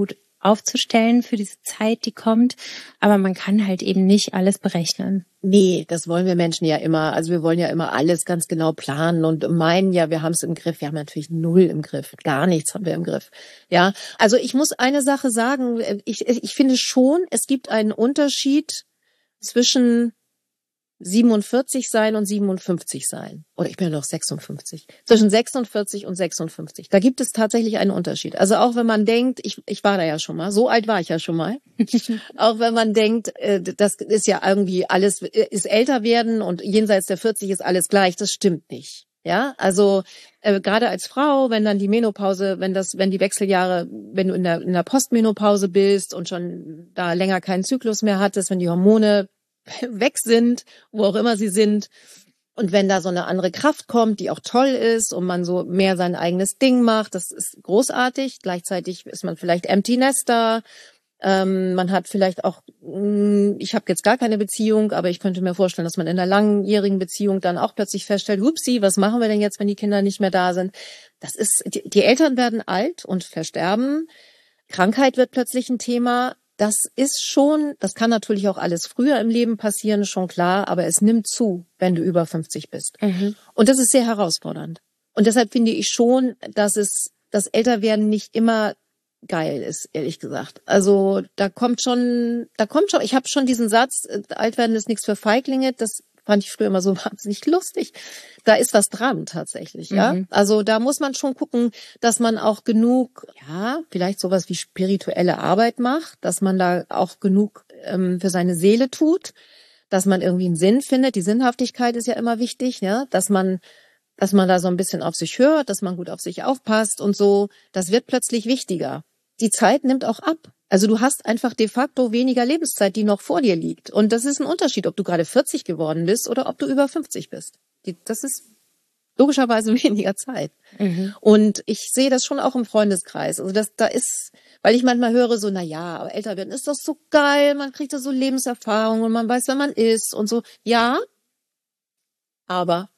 aufzustellen für diese Zeit, die kommt. Aber man kann halt eben nicht alles berechnen.
Nee, das wollen wir Menschen ja immer. Also wir wollen ja immer alles ganz genau planen und meinen ja, wir haben es im Griff. Wir haben natürlich null im Griff. Gar nichts haben wir im Griff. Ja, also ich muss eine Sache sagen. Ich, ich finde schon, es gibt einen Unterschied zwischen siebenundvierzig sein und siebenundfünfzig sein. Oder ich bin ja noch sechsundfünfzig. Zwischen sechsundvierzig und sechsundfünfzig. Da gibt es tatsächlich einen Unterschied. Also auch wenn man denkt, ich, ich war da ja schon mal, so alt war ich ja schon mal. Auch wenn man denkt, das ist ja irgendwie alles, ist älter werden und jenseits der vierzig ist alles gleich. Das stimmt nicht. Ja, also äh, gerade als Frau, wenn dann die Menopause, wenn das, wenn die Wechseljahre, wenn du in der, in der Postmenopause bist und schon da länger keinen Zyklus mehr hattest, wenn die Hormone weg sind, wo auch immer sie sind. Und wenn da so eine andere Kraft kommt, die auch toll ist und man so mehr sein eigenes Ding macht, das ist großartig. Gleichzeitig ist man vielleicht Empty Nester. Ähm, man hat vielleicht auch, mh, ich habe jetzt gar keine Beziehung, aber ich könnte mir vorstellen, dass man in einer langjährigen Beziehung dann auch plötzlich feststellt, hupsi, was machen wir denn jetzt, wenn die Kinder nicht mehr da sind? Das ist, die, die Eltern werden alt und versterben. Krankheit wird plötzlich ein Thema. Das ist schon, das kann natürlich auch alles früher im Leben passieren, schon klar, aber es nimmt zu, wenn du über fünfzig bist. Mhm. Und das ist sehr herausfordernd. Und deshalb finde ich schon, dass es, das Älterwerden nicht immer geil ist, ehrlich gesagt. Also da kommt schon, da kommt schon, ich habe schon diesen Satz, Altwerden ist nichts für Feiglinge, das fand ich früher immer so wahnsinnig lustig. Da ist was dran tatsächlich, ja. Mhm. Also da muss man schon gucken, dass man auch genug, ja, vielleicht sowas wie spirituelle Arbeit macht, dass man da auch genug ähm, für seine Seele tut, dass man irgendwie einen Sinn findet. Die Sinnhaftigkeit ist ja immer wichtig, ja, dass man, dass man da so ein bisschen auf sich hört, dass man gut auf sich aufpasst und so. Das wird plötzlich wichtiger. Die Zeit nimmt auch ab. Also du hast einfach de facto weniger Lebenszeit, die noch vor dir liegt. Und das ist ein Unterschied, ob du gerade vierzig geworden bist oder ob du über fünfzig bist. Die, das ist logischerweise weniger Zeit. Mhm. Und ich sehe das schon auch im Freundeskreis. Also das, da ist, weil ich manchmal höre so, na ja, aber älter werden ist doch so geil, man kriegt da so Lebenserfahrung und man weiß, wer man ist und so. Ja, aber.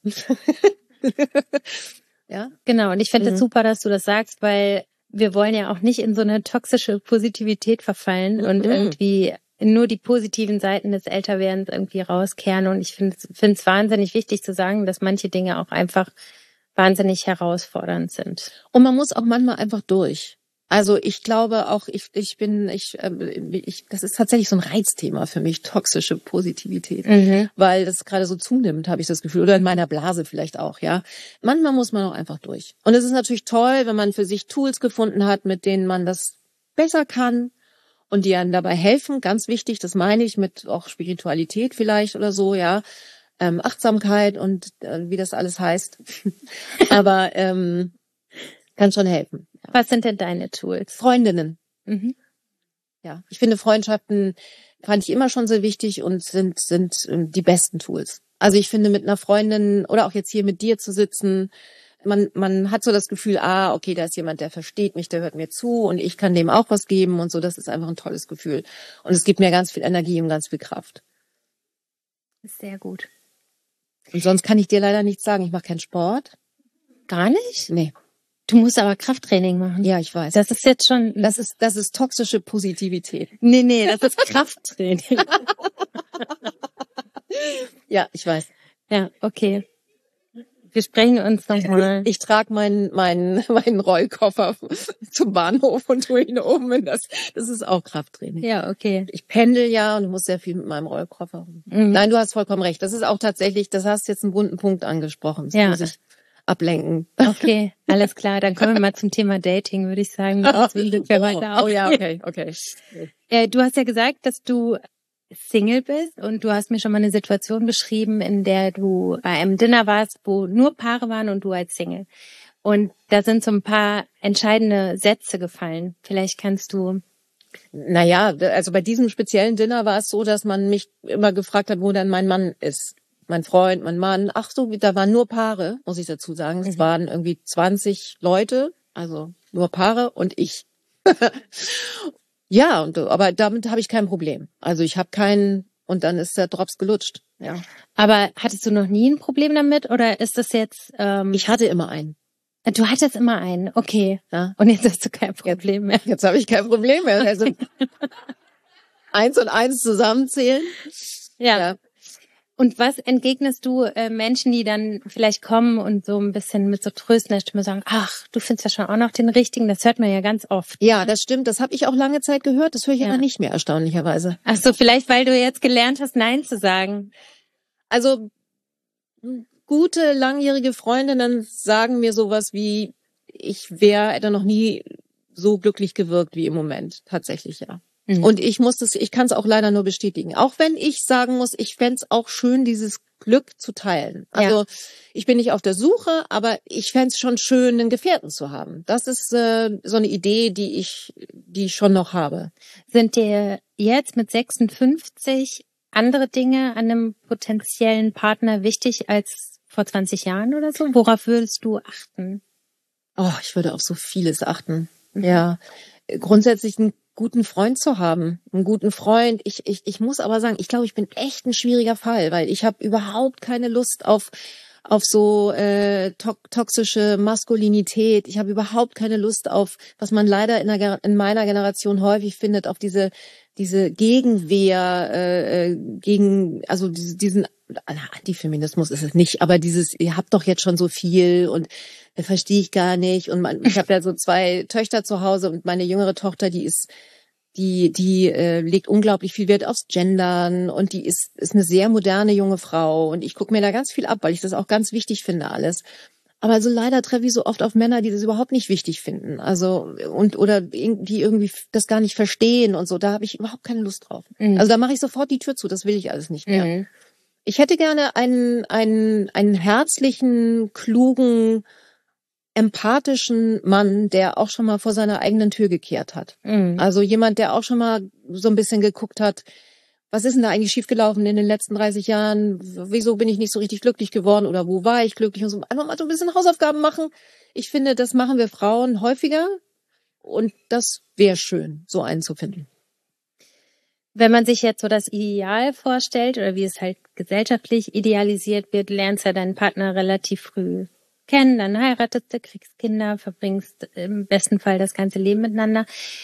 Ja, genau. Und ich finde es mhm. super, dass du das sagst, weil wir wollen ja auch nicht in so eine toxische Positivität verfallen und mhm. irgendwie nur die positiven Seiten des Älterwerdens irgendwie rauskehren. Und ich finde es wahnsinnig wichtig zu sagen, dass manche Dinge auch einfach wahnsinnig herausfordernd sind.
Und man muss auch manchmal einfach durch. Also ich glaube auch, ich ich bin, ich, ich das ist tatsächlich so ein Reizthema für mich, toxische Positivität, mhm. weil das gerade so zunimmt, habe ich das Gefühl, oder in meiner Blase vielleicht auch, ja. Manchmal muss man auch einfach durch. Und es ist natürlich toll, wenn man für sich Tools gefunden hat, mit denen man das besser kann und die einem dabei helfen. Ganz wichtig, das meine ich mit auch Spiritualität vielleicht oder so, ja. Ähm, Achtsamkeit und äh, wie das alles heißt. Aber ähm, kann schon helfen.
Was sind denn deine Tools?
Freundinnen. Mhm. Ja, ich finde Freundschaften fand ich immer schon sehr wichtig und sind sind die besten Tools. Also ich finde mit einer Freundin oder auch jetzt hier mit dir zu sitzen, man man hat so das Gefühl, ah, okay, da ist jemand, der versteht mich, der hört mir zu und ich kann dem auch was geben und so. Das ist einfach ein tolles Gefühl und es gibt mir ganz viel Energie und ganz viel Kraft.
Sehr gut.
Und sonst kann ich dir leider nichts sagen. Ich mache keinen Sport.
Gar nicht?
Nee.
Du musst aber Krafttraining machen.
Ja, ich weiß.
Das ist jetzt schon...
Das ist das ist toxische Positivität.
Nee, nee, das ist Krafttraining.
Ja, ich weiß.
Ja, okay. Wir sprechen uns nochmal.
Ich trage meinen meinen meinen Rollkoffer zum Bahnhof und tue ihn oben in das. Das ist auch Krafttraining.
Ja, okay.
Ich pendel ja und muss sehr viel mit meinem Rollkoffer. Mhm. Nein, du hast vollkommen recht. Das ist auch tatsächlich, das hast jetzt einen wunden Punkt angesprochen. Das
ja.
muss ich ablenken.
Okay, alles klar. Dann kommen wir mal zum Thema Dating, würde ich sagen. Das will wir weiter
oh, oh ja, okay, okay.
Äh, du hast ja gesagt, dass du Single bist und du hast mir schon mal eine Situation beschrieben, in der du bei einem Dinner warst, wo nur Paare waren und du als Single. Und da sind so ein paar entscheidende Sätze gefallen. Vielleicht kannst du...
Naja, also bei diesem speziellen Dinner war es so, dass man mich immer gefragt hat, wo denn mein Mann ist. Mein Freund, mein Mann. Ach so, da waren nur Paare, muss ich dazu sagen. Es mhm. waren irgendwie zwanzig Leute, also nur Paare und ich. Ja, und, aber damit habe ich kein Problem. Also ich habe keinen, und dann ist der Drops gelutscht. Ja.
Aber hattest du noch nie ein Problem damit oder ist das jetzt... Ähm
ich hatte immer einen.
Du hattest immer einen, okay. Ja. Und jetzt hast du kein Problem mehr.
Jetzt habe ich kein Problem mehr. Also eins und eins zusammenzählen.
Ja. ja. Und was entgegnest du äh, Menschen, die dann vielleicht kommen und so ein bisschen mit so tröstender Stimme sagen, ach, du findest ja schon auch noch den richtigen, das hört man ja ganz oft.
Ja, das stimmt, das habe ich auch lange Zeit gehört, das höre ich ja. aber nicht mehr, erstaunlicherweise.
Ach so, vielleicht weil du jetzt gelernt hast, Nein zu sagen.
Also gute, langjährige Freundinnen sagen mir sowas wie, ich wäre, hätte noch nie so glücklich gewirkt wie im Moment, tatsächlich, ja. Mhm. Und ich muss das, ich kann es auch leider nur bestätigen. Auch wenn ich sagen muss, ich fände es auch schön, dieses Glück zu teilen. Also ja. ich bin nicht auf der Suche, aber ich fände es schon schön, einen Gefährten zu haben. Das ist äh, so eine Idee, die ich, die ich schon noch habe.
Sind dir jetzt mit sechsundfünfzig andere Dinge an einem potenziellen Partner wichtig als vor zwanzig Jahren oder so? Worauf würdest du achten?
Oh, ich würde auf so vieles achten. Mhm. Ja, grundsätzlich ein guten Freund zu haben, einen guten Freund. Ich, ich, ich muss aber sagen, ich glaube, ich bin echt ein schwieriger Fall, weil ich habe überhaupt keine Lust auf auf so äh, to- toxische Maskulinität. Ich habe überhaupt keine Lust auf, was man leider in, der, in meiner Generation häufig findet, auf diese diese Gegenwehr äh, gegen, also diese, diesen Antifeminismus ist es nicht, aber dieses, ihr habt doch jetzt schon so viel und äh, verstehe ich gar nicht. Und man, ich habe ja so zwei Töchter zu Hause und meine jüngere Tochter, die ist Die, die äh, legt unglaublich viel Wert aufs Gendern und die ist ist eine sehr moderne junge Frau und ich gucke mir da ganz viel ab, weil ich das auch ganz wichtig finde alles. Aber also leider treffe ich so oft auf Männer, die das überhaupt nicht wichtig finden, also und oder die irgendwie das gar nicht verstehen und so. Da habe ich überhaupt keine Lust drauf. Mhm. Also da mache ich sofort die Tür zu. Das will ich alles nicht mehr. Mhm. Ich hätte gerne einen einen einen herzlichen, klugen, empathischen Mann, der auch schon mal vor seiner eigenen Tür gekehrt hat. Mhm. Also jemand, der auch schon mal so ein bisschen geguckt hat, was ist denn da eigentlich schiefgelaufen in den letzten dreißig Jahren? Wieso bin ich nicht so richtig glücklich geworden oder wo war ich glücklich? Und so einfach mal so ein bisschen Hausaufgaben machen. Ich finde, das machen wir Frauen häufiger und das wäre schön, so einen zu finden.
Wenn man sich jetzt so das Ideal vorstellt oder wie es halt gesellschaftlich idealisiert wird, lernst ja deinen Partner relativ früh kennen, dann heiratest du, kriegst Kinder, verbringst im besten Fall das ganze Leben miteinander.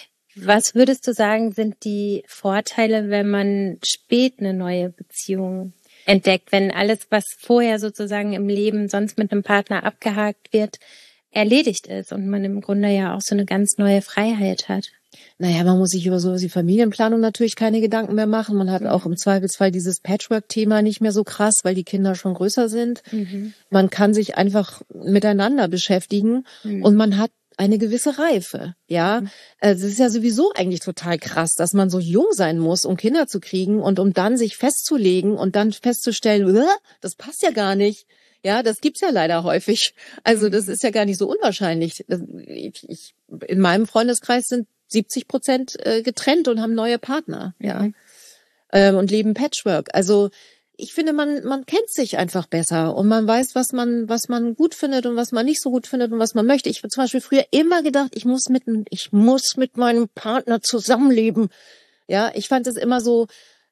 Was würdest du sagen, sind die Vorteile, wenn man spät eine neue Beziehung entdeckt, wenn alles, was vorher sozusagen im Leben sonst mit einem Partner abgehakt wird, erledigt ist und man im Grunde ja auch so eine ganz neue Freiheit hat?
Naja, man muss sich über sowas wie Familienplanung natürlich keine Gedanken mehr machen. Man hat mhm. auch im Zweifelsfall dieses Patchwork-Thema nicht mehr so krass, weil die Kinder schon größer sind. Mhm. Man kann sich einfach miteinander beschäftigen mhm. und man hat eine gewisse Reife, ja. Mhm. Es ist ja sowieso eigentlich total krass, dass man so jung sein muss, um Kinder zu kriegen und um dann sich festzulegen und dann festzustellen, das passt ja gar nicht. Ja, das gibt's ja leider häufig. Also das ist ja gar nicht so unwahrscheinlich. Ich, ich, in meinem Freundeskreis sind siebzig Prozent getrennt und haben neue Partner, ja, ähm, und leben Patchwork. Also ich finde, man man kennt sich einfach besser und man weiß, was man was man gut findet und was man nicht so gut findet und was man möchte. Ich habe zum Beispiel früher immer gedacht, ich muss mit ich muss mit meinem Partner zusammenleben. Ja, ich fand es immer so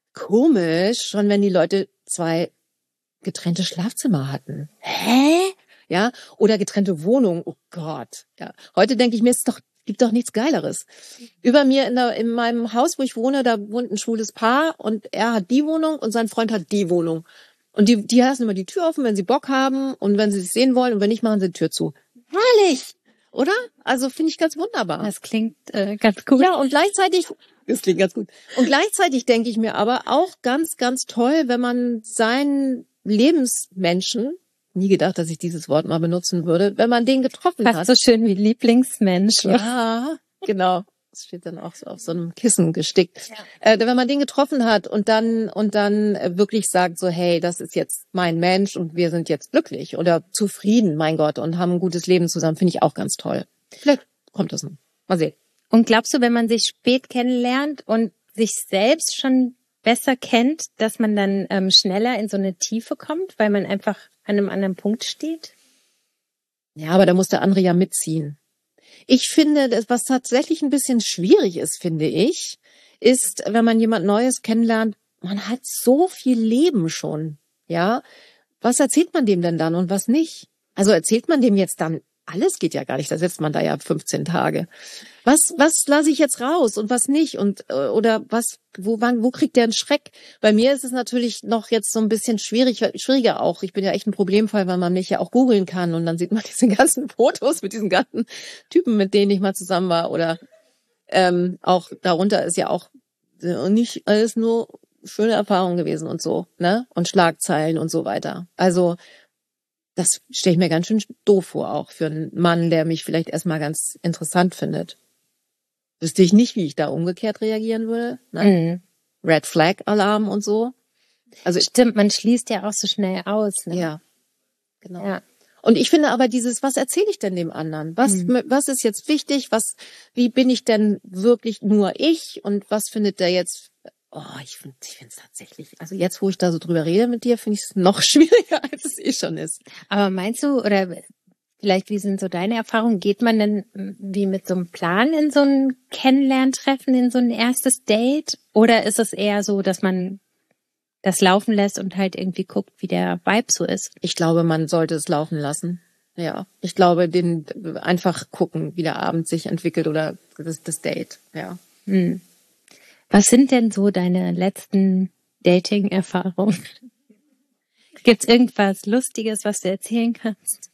komisch, schon wenn die Leute zwei getrennte Schlafzimmer hatten. Hä? Ja, oder getrennte Wohnungen. Oh Gott. Ja, heute denke ich mir, es doch gibt doch nichts Geileres. Über mir in, der, in meinem Haus, wo ich wohne, da wohnt ein schwules Paar und er hat die Wohnung und sein Freund hat die Wohnung. Und die, die lassen immer die Tür offen, wenn sie Bock haben und wenn sie sich sehen wollen und wenn nicht, machen sie die Tür zu. Herrlich! Oder? Also finde ich ganz wunderbar.
Das klingt äh, ganz gut.
Ja, und gleichzeitig, das klingt ganz gut. Und gleichzeitig denke ich mir aber auch ganz, ganz toll, wenn man seinen Lebensmenschen, nie gedacht, dass ich dieses Wort mal benutzen würde, wenn man den getroffen
Fast
hat.
So schön wie Lieblingsmensch.
Ja, genau. Das steht dann auch so auf so einem Kissen gestickt. Ja. Äh, wenn man den getroffen hat und dann und dann wirklich sagt so, hey, das ist jetzt mein Mensch und wir sind jetzt glücklich oder zufrieden, mein Gott, und haben ein gutes Leben zusammen, finde ich auch ganz toll. Vielleicht kommt das noch. Mal sehen.
Und glaubst du, wenn man sich spät kennenlernt und sich selbst schon besser kennt, dass man dann ähm, schneller in so eine Tiefe kommt, weil man einfach an einem anderen Punkt steht?
Ja, aber da muss der andere ja mitziehen. Ich finde, das, was tatsächlich ein bisschen schwierig ist, finde ich, ist, wenn man jemand Neues kennenlernt, man hat so viel Leben schon, ja. Was erzählt man dem denn dann und was nicht? Also erzählt man dem jetzt dann alles geht ja gar nicht. Da setzt man da ja fünfzehn Tage. Was, was lasse ich jetzt raus und was nicht? Und, oder was, wo, wann, wo kriegt der einen Schreck? Bei mir ist es natürlich noch jetzt so ein bisschen schwierig, schwieriger auch. Ich bin ja echt ein Problemfall, weil man mich ja auch googeln kann und dann sieht man diese ganzen Fotos mit diesen ganzen Typen, mit denen ich mal zusammen war. Oder, ähm, auch darunter ist ja auch nicht alles nur schöne Erfahrungen gewesen und so, ne? Und Schlagzeilen und so weiter. Also, das stelle ich mir ganz schön doof vor, auch für einen Mann, der mich vielleicht erstmal ganz interessant findet. Wüsste ich nicht, wie ich da umgekehrt reagieren würde. Ne? Mhm. Red Flag Alarm und so.
Also stimmt, man schließt ja auch so schnell aus. Ne?
Ja, genau.
Ja.
Und ich finde aber dieses, was erzähle ich denn dem anderen? Was, mhm. was ist jetzt wichtig? Was, wie bin ich denn wirklich nur ich? Und was findet der jetzt? Oh, ich finde, ich finde es tatsächlich. Also jetzt, wo ich da so drüber rede mit dir, finde ich es noch schwieriger, als es eh schon ist.
Aber meinst du, oder vielleicht, wie sind so deine Erfahrungen? Geht man denn wie mit so einem Plan in so ein Kennenlerntreffen, in so ein erstes Date? Oder ist es eher so, dass man das laufen lässt und halt irgendwie guckt, wie der Vibe so ist?
Ich glaube, man sollte es laufen lassen. Ja, ich glaube, den einfach gucken, wie der Abend sich entwickelt oder das, das Date. Ja.
Hm. Was sind denn so deine letzten Dating-Erfahrungen? Gibt's irgendwas Lustiges, was du erzählen kannst?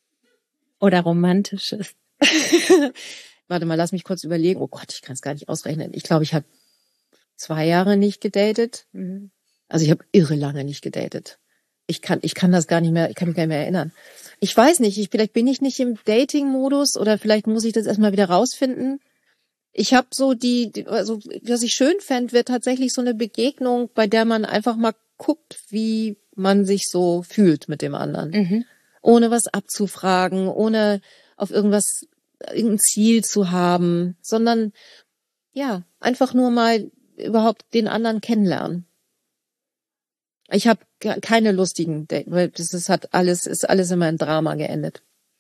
Oder Romantisches?
Warte mal, lass mich kurz überlegen. Oh Gott, ich kann es gar nicht ausrechnen. Ich glaube, ich habe zwei Jahre nicht gedatet. Mhm. Also ich habe irre lange nicht gedatet. Ich kann, ich kann das gar nicht mehr, ich kann mich gar nicht mehr erinnern. Ich weiß nicht, ich, vielleicht bin ich nicht im Dating-Modus oder vielleicht muss ich das erstmal wieder rausfinden. Ich habe so die, also was ich schön fände, wäre tatsächlich so eine Begegnung, bei der man einfach mal guckt, wie man sich so fühlt mit dem anderen. Mhm. Ohne was abzufragen, ohne auf irgendwas, irgendein Ziel zu haben, sondern ja, einfach nur mal überhaupt den anderen kennenlernen. Ich habe keine lustigen Dates, weil das ist, hat alles, ist alles immer in Drama geendet.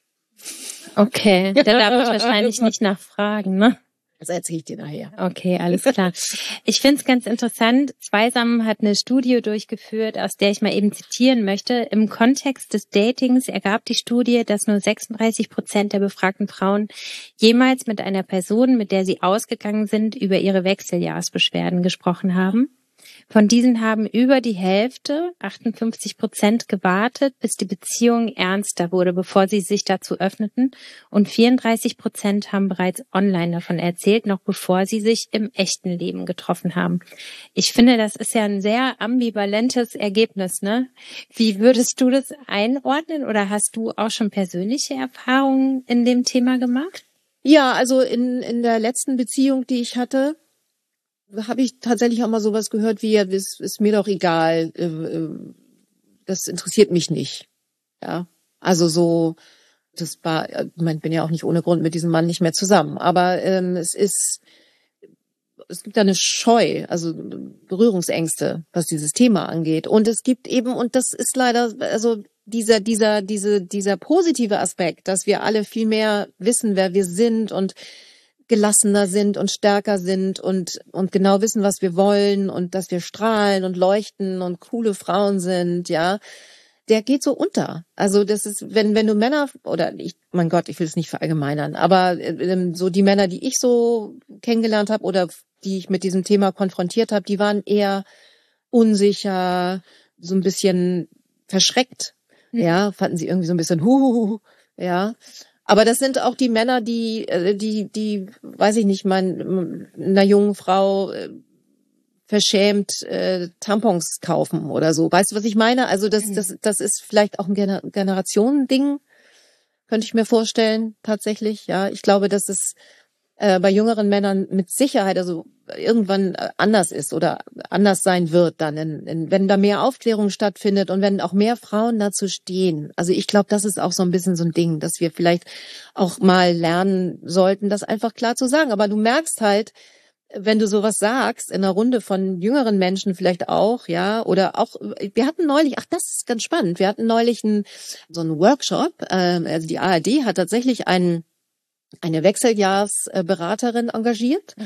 Okay, da darf ich wahrscheinlich nicht nachfragen, ne?
Das erzähle ich dir nachher.
Okay, alles klar. Ich finde es ganz interessant. Zweisam hat eine Studie durchgeführt, aus der ich mal eben zitieren möchte. Im Kontext des Datings ergab die Studie, dass nur sechsunddreißig Prozent der befragten Frauen jemals mit einer Person, mit der sie ausgegangen sind, über ihre Wechseljahrsbeschwerden gesprochen haben. Von diesen haben über die Hälfte, achtundfünfzig Prozent, gewartet, bis die Beziehung ernster wurde, bevor sie sich dazu öffneten. Und vierunddreißig Prozent haben bereits online davon erzählt, noch bevor sie sich im echten Leben getroffen haben. Ich finde, das ist ja ein sehr ambivalentes Ergebnis, ne? Wie würdest du das einordnen oder hast du auch schon persönliche Erfahrungen in dem Thema gemacht?
Ja, also in, in der letzten Beziehung, die ich hatte, habe ich tatsächlich auch mal sowas gehört wie, ja, ist, ist mir doch egal, das interessiert mich nicht. Ja, also so, das war, ich mein, bin ja auch nicht ohne Grund mit diesem Mann nicht mehr zusammen, aber ähm, es ist, es gibt da eine Scheu, also Berührungsängste, was dieses Thema angeht. Und es gibt eben, und das ist leider, also dieser, dieser, diese, dieser positive Aspekt, dass wir alle viel mehr wissen, wer wir sind und gelassener sind und stärker sind und und genau wissen, was wir wollen und dass wir strahlen und leuchten und coole Frauen sind, ja, der geht so unter. Also das ist, wenn wenn du Männer oder ich, mein Gott, ich will es nicht verallgemeinern, aber ähm, so die Männer, die ich so kennengelernt habe oder die ich mit diesem Thema konfrontiert habe, die waren eher unsicher, so ein bisschen verschreckt, mhm. ja, fanden sie irgendwie so ein bisschen huhuhu, ja. Aber das sind auch die Männer, die, die, die, weiß ich nicht, man, einer jungen Frau äh, verschämt äh, Tampons kaufen oder so. Weißt du, was ich meine? Also das, das, das ist vielleicht auch ein Gener- Generationending, könnte ich mir vorstellen, tatsächlich. Ja, ich glaube, dass es äh, bei jüngeren Männern mit Sicherheit also irgendwann anders ist oder anders sein wird dann, in, in, wenn da mehr Aufklärung stattfindet und wenn auch mehr Frauen dazu stehen. Also ich glaube, das ist auch so ein bisschen so ein Ding, dass wir vielleicht auch mal lernen sollten, das einfach klar zu sagen. Aber du merkst halt, wenn du sowas sagst, in einer Runde von jüngeren Menschen vielleicht auch, ja, oder auch, wir hatten neulich, ach, das ist ganz spannend, wir hatten neulich einen, so einen Workshop, äh, also die A R D hat tatsächlich einen, eine Wechseljahrsberaterin engagiert. Mhm.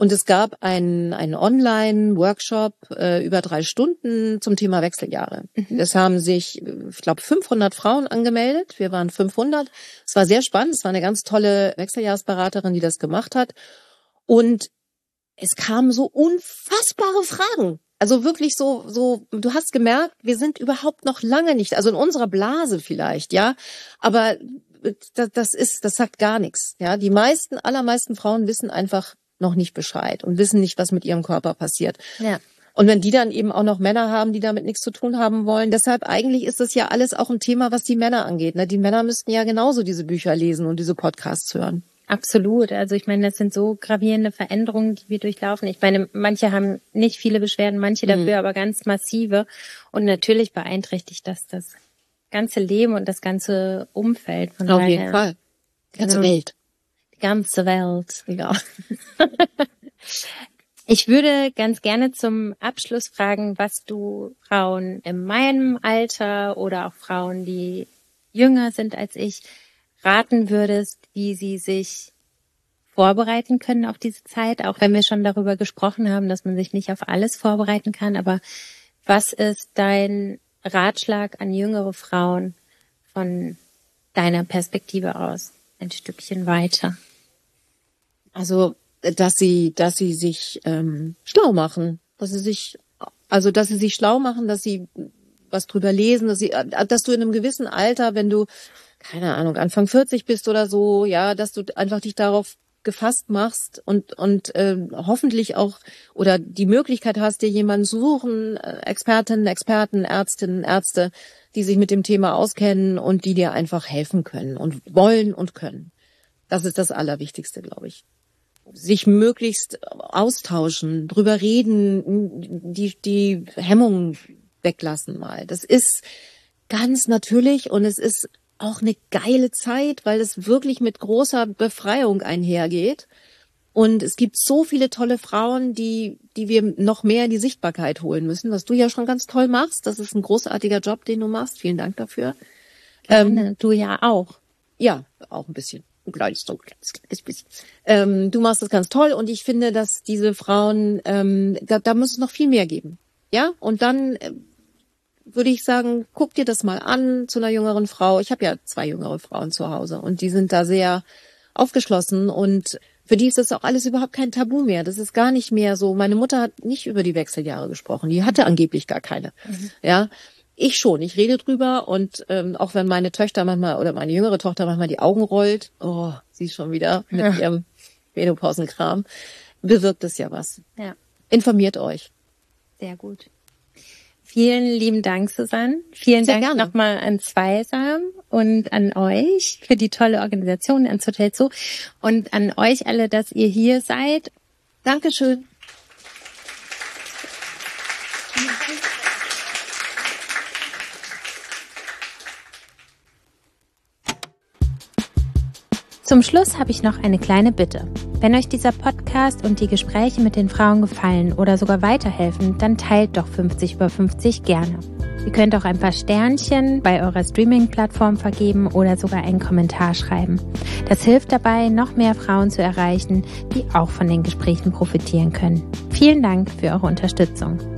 Und es gab einen, einen Online-Workshop äh, über drei Stunden zum Thema Wechseljahre. Mhm. Das haben sich, ich glaube, fünfhundert Frauen angemeldet. Wir waren fünfhundert. Es war sehr spannend. Es war eine ganz tolle Wechseljahresberaterin, die das gemacht hat. Und es kamen so unfassbare Fragen. Also wirklich so, so, du hast gemerkt, wir sind überhaupt noch lange nicht, also in unserer Blase vielleicht, ja. Aber das, das ist, das sagt gar nichts, ja. Die meisten, allermeisten Frauen wissen einfach noch nicht Bescheid und wissen nicht, was mit ihrem Körper passiert.
Ja.
Und wenn die dann eben auch noch Männer haben, die damit nichts zu tun haben wollen, deshalb eigentlich ist das ja alles auch ein Thema, was die Männer angeht. Ne? Die Männer müssten ja genauso diese Bücher lesen und diese Podcasts hören.
Absolut. Also ich meine, das sind so gravierende Veränderungen, die wir durchlaufen. Ich meine, manche haben nicht viele Beschwerden, manche dafür mhm. aber ganz massive. Und natürlich beeinträchtigt das das ganze Leben und das ganze Umfeld. Von
Auf daher, jeden Fall. Die ganze
genau.
Welt.
Die ganze Welt.
Ja.
Ich würde ganz gerne zum Abschluss fragen, was du Frauen in meinem Alter oder auch Frauen, die jünger sind als ich, raten würdest, wie sie sich vorbereiten können auf diese Zeit, auch wenn wir schon darüber gesprochen haben, dass man sich nicht auf alles vorbereiten kann. Aber was ist dein Ratschlag an jüngere Frauen von deiner Perspektive aus? Ein Stückchen weiter.
Also, dass sie, dass sie sich ähm, schlau machen, dass sie sich, also dass sie sich schlau machen, dass sie was drüber lesen, dass sie, dass du in einem gewissen Alter, wenn du, keine Ahnung, Anfang vierzig bist oder so, ja, dass du einfach dich darauf gefasst machst und und äh, hoffentlich auch oder die Möglichkeit hast, dir jemanden zu suchen, Expertinnen, Experten, Ärztinnen, Ärzte, die sich mit dem Thema auskennen und die dir einfach helfen können und wollen und können. Das ist das Allerwichtigste, glaube ich. Sich möglichst austauschen, drüber reden, die die Hemmungen weglassen mal. Das ist ganz natürlich und es ist auch eine geile Zeit, weil es wirklich mit großer Befreiung einhergeht. Und es gibt so viele tolle Frauen, die die wir noch mehr in die Sichtbarkeit holen müssen, was du ja schon ganz toll machst. Das ist ein großartiger Job, den du machst. Vielen Dank dafür.
Ähm, du ja auch.
Ja, auch ein bisschen. Ein kleines, so kleines, kleines bisschen. Ähm, du machst das ganz toll und ich finde, dass diese Frauen, ähm, da, da muss es noch viel mehr geben. Ja, und dann äh, würde ich sagen, guck dir das mal an zu einer jüngeren Frau. Ich habe ja zwei jüngere Frauen zu Hause und die sind da sehr aufgeschlossen und für die ist das auch alles überhaupt kein Tabu mehr. Das ist gar nicht mehr so. Meine Mutter hat nicht über die Wechseljahre gesprochen. Die hatte angeblich gar keine. Mhm. Ja. Ich schon, ich rede drüber und ähm, auch wenn meine Töchter manchmal oder meine jüngere Tochter manchmal die Augen rollt, oh, sie ist schon wieder mit ja. ihrem Menopausenkram, bewirkt es ja was.
Ja.
Informiert euch.
Sehr gut. Vielen lieben Dank, Susanne. Vielen Sehr Dank nochmal an Zweisam und an euch für die tolle Organisation, ans Hotel Zoo und an euch alle, dass ihr hier seid.
Dankeschön.
Zum Schluss habe ich noch eine kleine Bitte. Wenn euch dieser Podcast und die Gespräche mit den Frauen gefallen oder sogar weiterhelfen, dann teilt doch fünfzig über fünfzig gerne. Ihr könnt auch ein paar Sternchen bei eurer Streaming-Plattform vergeben oder sogar einen Kommentar schreiben. Das hilft dabei, noch mehr Frauen zu erreichen, die auch von den Gesprächen profitieren können. Vielen Dank für eure Unterstützung.